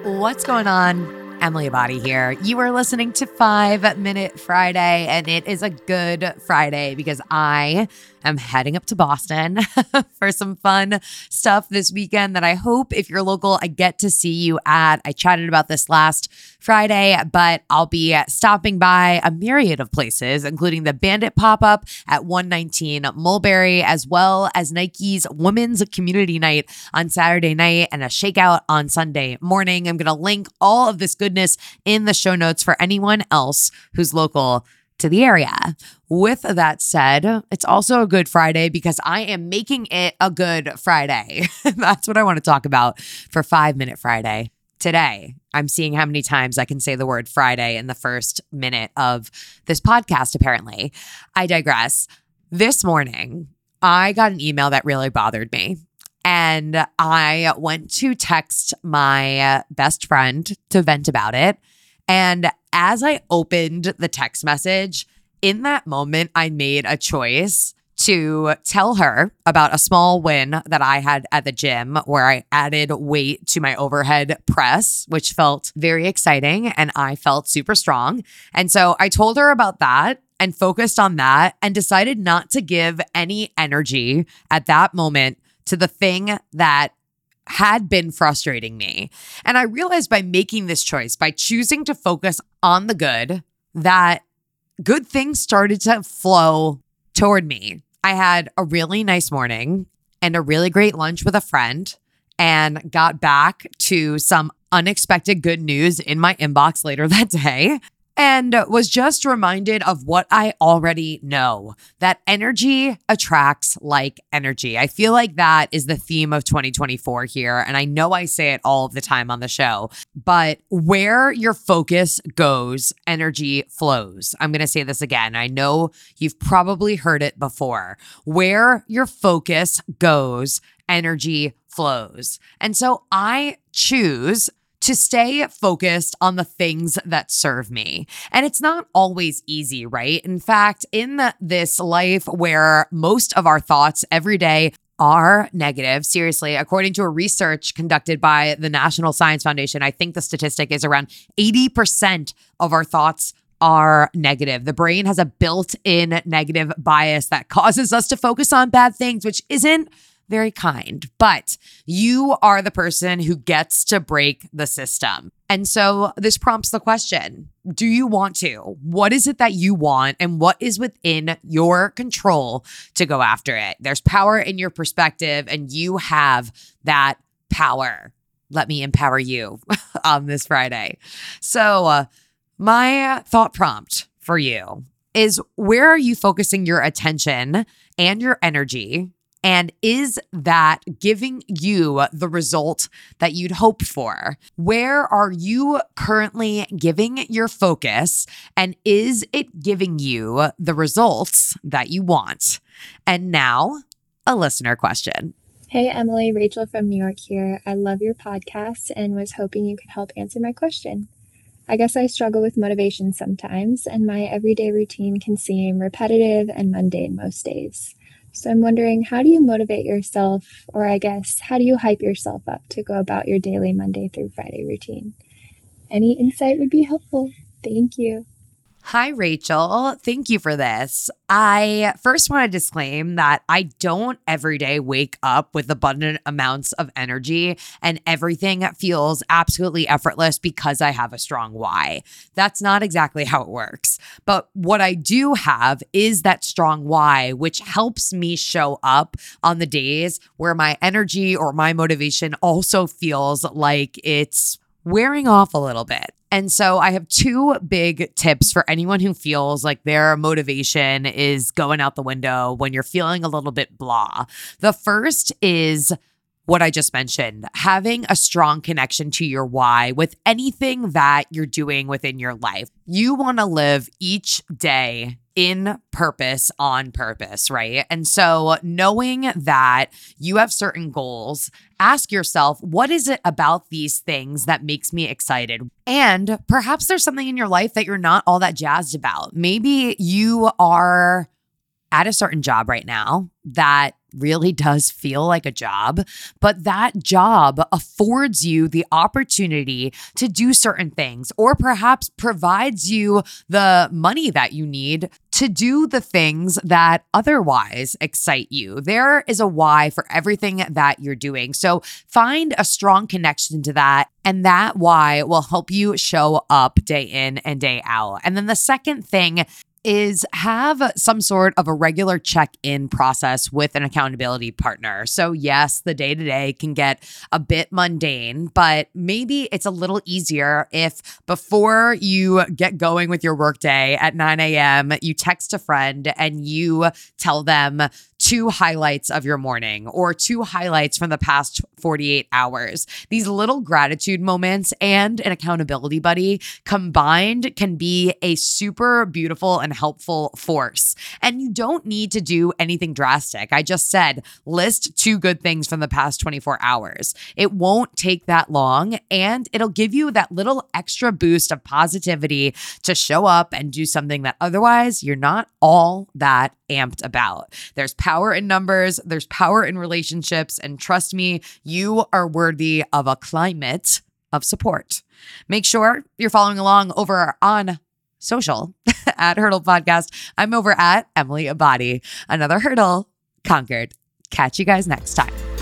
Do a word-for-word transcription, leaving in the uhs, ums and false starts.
What's going on? Emily Abadi here. You are listening to Five Minute Friday, and it is a good Friday because I am heading up to Boston for some fun stuff this weekend that I hope, if you're local, I get to see you at. I chatted about this last Friday, but I'll be stopping by a myriad of places, including the Bandit pop-up at one nineteen Mulberry, as well as Nike's Women's Community Night on Saturday night and a shakeout on Sunday morning. I'm going to link all of this goodness in the show notes for anyone else who's local to the area. With that said, it's also a good Friday because I am making it a good Friday. That's what I want to talk about for Five Minute Friday. Today, I'm seeing how many times I can say the word Friday in the first minute of this podcast, apparently. I digress. This morning, I got an email that really bothered me. And I went to text my best friend to vent about it. And as I opened the text message, in that moment, I made a choice to tell her about a small win that I had at the gym where I added weight to my overhead press, which felt very exciting and I felt super strong. And so I told her about that and focused on that and decided not to give any energy at that moment to the thing that had been frustrating me. And I realized by making this choice, by choosing to focus on the good, that good things started to flow toward me. I had a really nice morning and a really great lunch with a friend and got back to some unexpected good news in my inbox later that day. And was just reminded of what I already know, that energy attracts like energy. I feel like that is the theme of twenty twenty-four here. And I know I say it all the time on the show, but where your focus goes, energy flows. I'm going to say this again. I know you've probably heard it before. Where your focus goes, energy flows. And so I choose to stay focused on the things that serve me. And it's not always easy, right? In fact, in the, this life where most of our thoughts every day are negative, seriously, according to a research conducted by the National Science Foundation, I think the statistic is around eighty percent of our thoughts are negative. The brain has a built-in negative bias that causes us to focus on bad things, which isn't very kind, but you are the person who gets to break the system. And so this prompts the question, do you want to? What is it that you want and what is within your control to go after it? There's power in your perspective and you have that power. Let me empower you on this Friday. So uh, my thought prompt for you is, where are you focusing your attention and your energy? And is that giving you the result that you'd hope for? Where are you currently giving your focus? And is it giving you the results that you want? And now, a listener question. Hey, Emily, Rachel from New York here. I love your podcast and was hoping you could help answer my question. I guess I struggle with motivation sometimes, and my everyday routine can seem repetitive and mundane most days. So I'm wondering, how do you motivate yourself, or I guess, how do you hype yourself up to go about your daily Monday through Friday routine? Any insight would be helpful. Thank you. Hi, Rachel. Thank you for this. I first want to disclaim that I don't every day wake up with abundant amounts of energy and everything feels absolutely effortless because I have a strong why. That's not exactly how it works. But what I do have is that strong why, which helps me show up on the days where my energy or my motivation also feels like it's wearing off a little bit. And so I have two big tips for anyone who feels like their motivation is going out the window when you're feeling a little bit blah. The first is what I just mentioned, having a strong connection to your why with anything that you're doing within your life. You want to live each day in purpose, on purpose, right? And so knowing that you have certain goals, ask yourself, what is it about these things that makes me excited? And perhaps there's something in your life that you're not all that jazzed about. Maybe you are at a certain job right now that really does feel like a job, but that job affords you the opportunity to do certain things, or perhaps provides you the money that you need to do the things that otherwise excite you. There is a why for everything that you're doing. So find a strong connection to that, and that why will help you show up day in and day out. And then the second thing is have some sort of a regular check-in process with an accountability partner. So yes, the day-to-day can get a bit mundane, but maybe it's a little easier if before you get going with your workday at nine a.m., you text a friend and you tell them two highlights of your morning or two highlights from the past forty-eight hours. These little gratitude moments and an accountability buddy combined can be a super beautiful and helpful force. And you don't need to do anything drastic. I just said, list two good things from the past twenty-four hours. It won't take that long, and it'll give you that little extra boost of positivity to show up and do something that otherwise you're not all that amped about. There's power in numbers, there's power in relationships, and trust me, you are worthy of a climate of support. Make sure you're following along over on social at Hurdle Podcast. I'm over at Emily Abadi. Another hurdle conquered. Catch you guys next time.